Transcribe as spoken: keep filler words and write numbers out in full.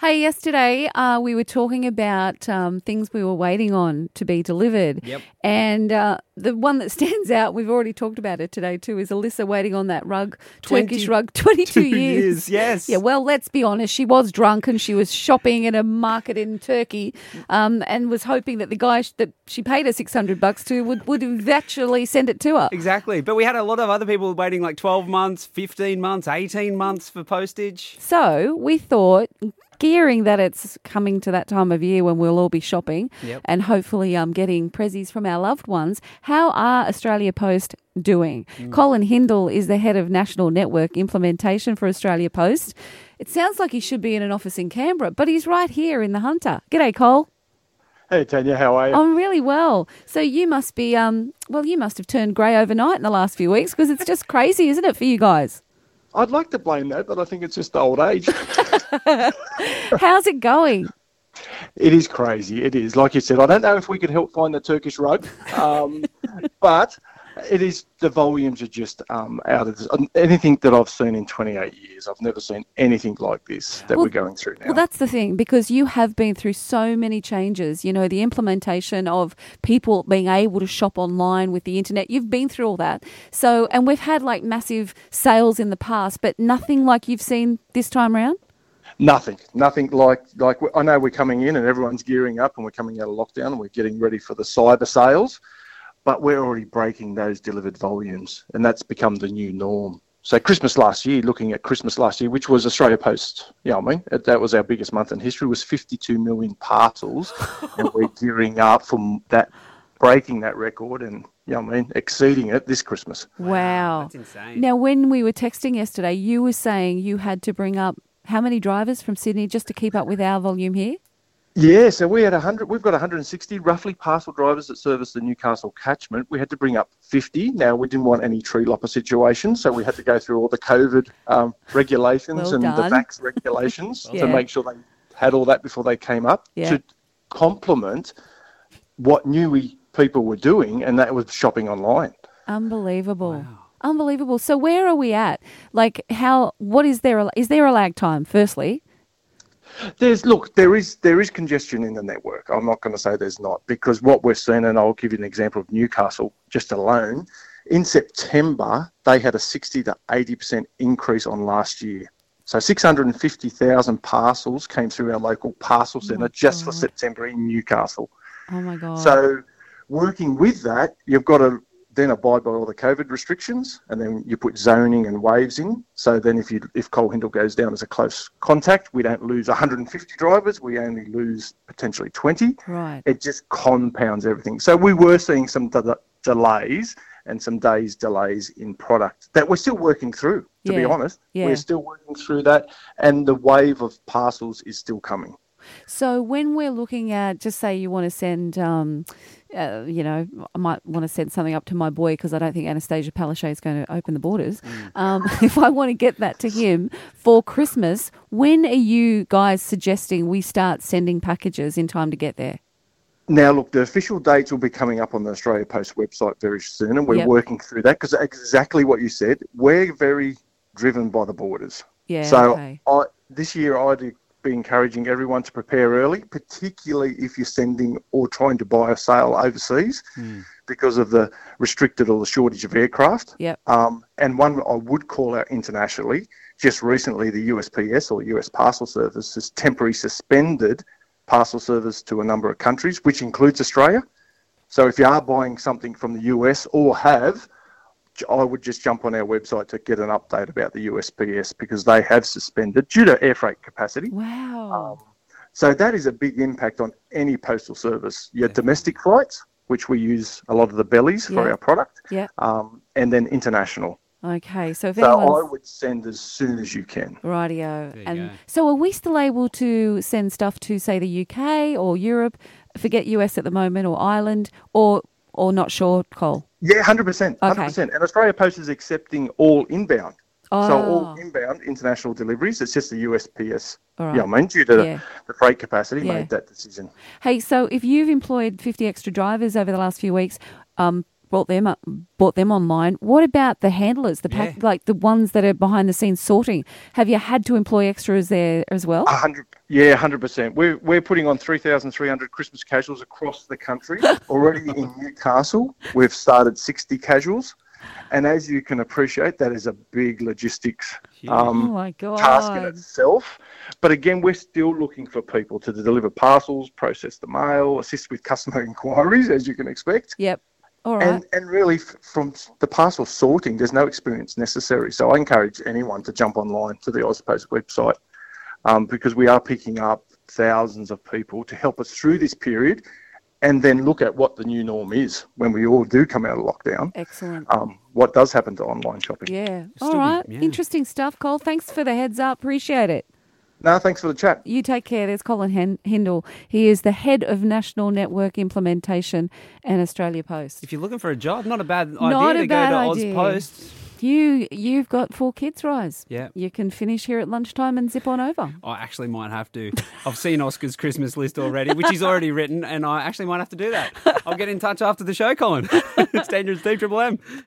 Hey, yesterday uh, we were talking about um, things we were waiting on to be delivered. Yep. And uh, the one that stands out, we've already talked about it today too, is Alyssa waiting on that rug, Turkish rug, twenty-two years. years. Yes. Yeah, well, let's be honest. She was drunk and she was shopping at a market in Turkey um, and was hoping that the guy sh- that she paid her six hundred bucks to would, would eventually send it to her. Exactly. But we had a lot of other people waiting like twelve months, fifteen months, eighteen months for postage. So we thought, gearing that it's coming to that time of year when we'll all be shopping Yep. and hopefully um, getting prezzies from our loved ones, how are Australia Post doing? Mm. Colin Hindle is the head of National Network Implementation for Australia Post. It sounds like he should be in an office in Canberra, but he's right here in the Hunter. G'day, Cole. Hey, Tanya, how are you? I'm really well. So you must be, um, well, you must have turned grey overnight in the last few weeks because it's just crazy, isn't it, for you guys? I'd like to blame that, but I think it's just old age. How's it going? It is crazy. It is. Like you said, I don't know if we could help find the Turkish rug, um, but it is, the volumes are just um, out of this. Anything that I've seen in twenty-eight years, I've never seen anything like this that Well- we're going through now. Well, that's the thing, because you have been through so many changes. You know, the implementation of people being able to shop online with the internet. You've been through all that. So, and we've had like massive sales in the past, but nothing like you've seen this time around? Nothing, nothing like, like I know we're coming in and everyone's gearing up and we're coming out of lockdown and we're getting ready for the cyber sales, but we're already breaking those delivered volumes and that's become the new norm. So Christmas last year, looking at Christmas last year, which was Australia Post, you know what I mean? That was our biggest month in history, was fifty-two million parcels and we're gearing up for that, breaking that record and, you know what I mean, exceeding it this Christmas. Wow. That's insane. Now, when we were texting yesterday, you were saying you had to bring up how many drivers from Sydney just to keep up with our volume here? Yeah, so we had one hundred, we've got one hundred sixty roughly parcel drivers that service the Newcastle catchment. We had to bring up fifty. Now, we didn't want any tree lopper situation, so we had to go through all the COVID um, regulations Well and done. the vax regulations Yeah. to make sure they had all that before they came up Yeah. to complement what new people were doing, and that was shopping online. Unbelievable. Unbelievable. So where are we at? Like how, what is there, is there a lag time, firstly? There's look, there is there is congestion in the network. I'm not going to say there's not, because what we're seeing, and I'll give you an example of Newcastle just alone. In September, they had a sixty to eighty percent increase on last year. So six hundred fifty thousand parcels came through our local parcel centre just for God. September in Newcastle. Oh my God. So working with that, you've got to then abide by all the COVID restrictions, and then you put zoning and waves in. So then if you if Cole Hindle goes down as a close contact, we don't lose one hundred fifty drivers, we only lose potentially twenty. Right. It just compounds everything. So we were seeing some de- delays and some days delays in product that we're still working through, to be Yeah. honest. Yeah. We're still working through that, and the wave of parcels is still coming. So when we're looking at, just say you want to send, um, uh, you know, I might want to send something up to my boy because I don't think Anastasia Palaszczuk is going to open the borders. Um, if I want to get that to him for Christmas, when are you guys suggesting we start sending packages in time to get there? Now, look, the official dates will be coming up on the Australia Post website very soon, and we're Yep. working through that because exactly what you said, we're very driven by the borders. Yeah, So okay. I, this year I'd be encouraging everyone to prepare early, particularly if you're sending or trying to buy a sale overseas because of the restricted or the shortage of aircraft. Yep. Um, and one I would call out internationally, just recently the U S P S or U S Parcel Service has temporarily suspended parcel service to a number of countries, which includes Australia. So if you are buying something from the U S or have, I would just jump on our website to get an update about the U S P S because they have suspended due to air freight capacity. Wow. Um, so that is a big impact on any postal service. Your domestic flights, which we use a lot of the bellies for Yeah. our product, Yeah. um, and then international. Okay. So if So anyone's... I would send as soon as you can. Rightio. you And go. so are we still able to send stuff to, say, the U K or Europe? Forget U S at the moment, or Ireland, or or not sure, Cole? Yeah, one hundred percent. one hundred Okay. percent. And Australia Post is accepting all inbound. So all Oh. inbound international deliveries, it's just the U S P S. All right. Yeah, I mean, due to Yeah. the freight capacity, Yeah. made that decision. Hey, so if you've employed fifty extra drivers over the last few weeks, um, brought them up, bought them online. What about the handlers, the pack, Yeah. like the ones that are behind the scenes sorting? Have you had to employ extras there as well? A hundred, yeah, hundred percent. We're we're putting on three thousand three hundred Christmas casuals across the country already. In Newcastle, we've started sixty casuals, and as you can appreciate, that is a big logistics Oh um, my task in God. itself. But again, we're still looking for people to deliver parcels, process the mail, assist with customer inquiries, as you can expect. Yep. All right. And, and really, f- from the parcel sorting, there's no experience necessary. So I encourage anyone to jump online to the AusPost website um, because we are picking up thousands of people to help us through this period and then look at what the new norm is when we all do come out of lockdown. Excellent. Um, what does happen to online shopping? Yeah. Still All be- right. yeah. Interesting stuff, Cole. Thanks for the heads up. Appreciate it. No, thanks for the chat. You take care. There's Colin Hen- Hindle. He is the head of National Network Implementation and Australia Post. If you're looking for a job, not a bad idea Not a to bad go to idea. AusPost. You, you've got four kids, Rise. Yeah. You can finish here at lunchtime and zip on over. I actually might have to. I've seen Oscar's Christmas list already, which he's already written, and I actually might have to do that. I'll get in touch after the show, Colin. It's Dangerous Steve, Triple M.